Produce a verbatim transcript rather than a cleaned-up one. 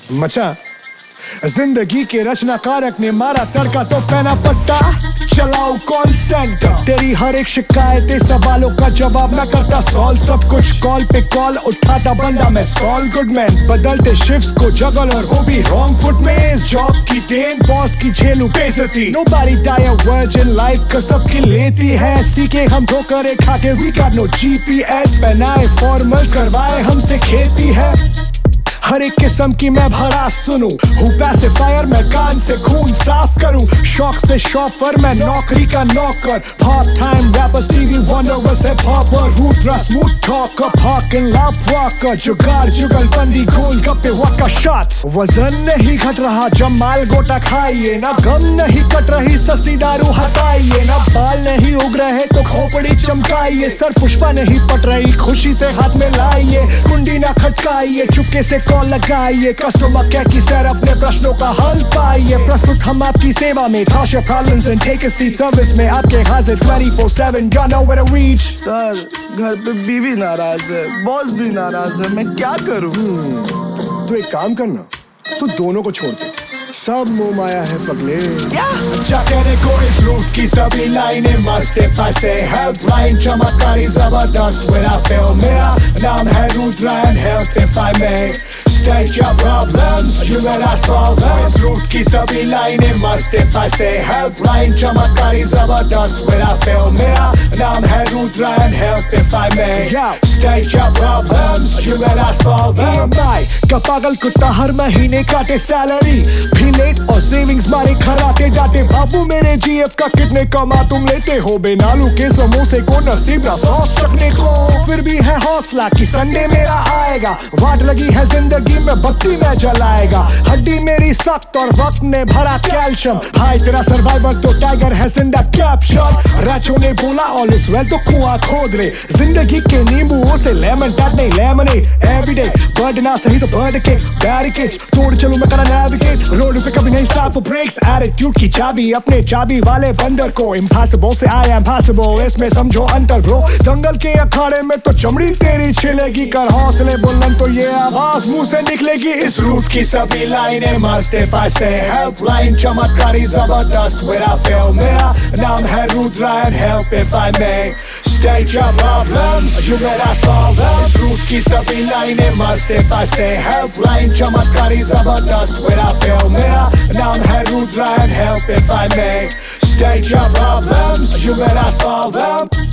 मचा जिंदगी के रचनाकारक ने मारा तड़का तो पहना पट्टा, चलाओ कॉल सेंटर। तेरी हर एक शिकायतें सवालों का जवाब ना करता सॉल्व, सब कुछ कॉल पे कॉल उठाता बंदा मैं सॉल गुडमैन। बदलते शिफ्ट्स को जगल और वो भी रॉन्ग फुट में, इस जॉब की देन बॉस की झेलू बेइज्जती। Nobody die a virgin life का सबकी लेती है, सीखे हम ठोकरें खाके वी गॉट नो जीपीएस। पहनाए फॉर्मल्स करवाए हमसे खेती है, हर एक किस्म की मैं भड़ा सुनूं। हूँ पैसिफायर मैं कान से खून साफ करूं, शौक से शॉफर मैं नौकरी का नौकर। Part time rapper TV wonder was hip hopper, Rudra smooth talker, parking lot walker, जुगाड़ जुगलबंदी गोल गप्पे वक्का शॉट्स। वजन नहीं घट रहा जब माल गोटा खाइए, ना गम नहीं कट रही सस्ती दारू हटाइए, ना बाल नहीं उग रहे तो खोपड़ी चमकाइए, सर पुष्पा नहीं पट रही खुशी से हाथ में लाइए, कुंडी ना खटकाइए चुपके से कॉल लगाइए, कस्टमर केयर की सर अपने प्रश्नों का हल पाइए। प्रस्तुत हम आपकी सेवा में, toss your problems and take a seat, service में आपके हाजिर twenty four seven, you know where to reach। Sir घर पे बीवी नाराज है, बॉस भी नाराज है, मैं क्या करूं? तो एक काम करना, तू दोनों को छोड़ दे, सब मोह माया है पगले। क्या जाके देखो इस रूट की सभी लाइनें मस्त फंसे, हेल्पलाइन चमत्कारी जबरदस्त मेरा फेल। मेरा नाम है Rudra and help if I may, state your problems, you better solve them। इस रूट की सभी लाइनें मस्त फंसे, हेल्पलाइन चमत्कारी जबरदस्त मेरा फेल। मेरा नाम है Rudra and help if I may, state your problems, you better solve them। का पागल कुत्ता हर महीने काटे सैलरी भी लेट और सेविंग्स मारे खराटे डाटे। बाबू मेरे जीएफ का कितने कमा तुम लेते हो, बेनालू के समोसे को नसीब ना सॉस चखने को। फिर भी है हौसला कि संडे मेरा आएगा, वाट लगी है जिंदगी में बत्ती में जलाएगा। हड्डी मेरी सख्त और वक्त ने भरा कैल्शियम, भाई तेरा सर्वाइवर तो टाइगर है जिंदा कैप्शन। राजू ने बोला ऑल इज वेल तो कुआं खोद ले, जिंदगी के नींबुओं से लेमन टैट नहीं लेमनेड एवरीडे। बर्ड ना सही तो बर्ड के बैरिकेड्स तोड़ चलूं मैं करा नेविगेट, रोड पे कभी नहीं स्टॉप फॉर ब्रेक्स। एटीट्यूड की चाबी अपने चाबी वाले बंदर को, इम्पॉसिबल से आई एम पॉसिबल इसमें समझो अंतर ब्रो। दंगल के अखाड़े में तो चमड़ी तेरी छिलेगी, कर हौसले बुलंद तो ये आवाज मुंह से निकलेगी। इस रूट की सभी लाइनें मस्त फंसे, हेल्पलाइन चमत्कारी जबरदस्त मेरा फेल। मेरा नाम है Rudra and help if I may, state your problems, you better solve them। इस रूट की सभी लाइनें मस्त फंसे, हेल्पलाइन चमत्कारी जबरदस्त मेरा फेल। मेरा नाम है Rudra and help if I may, state your problems, you better solve them।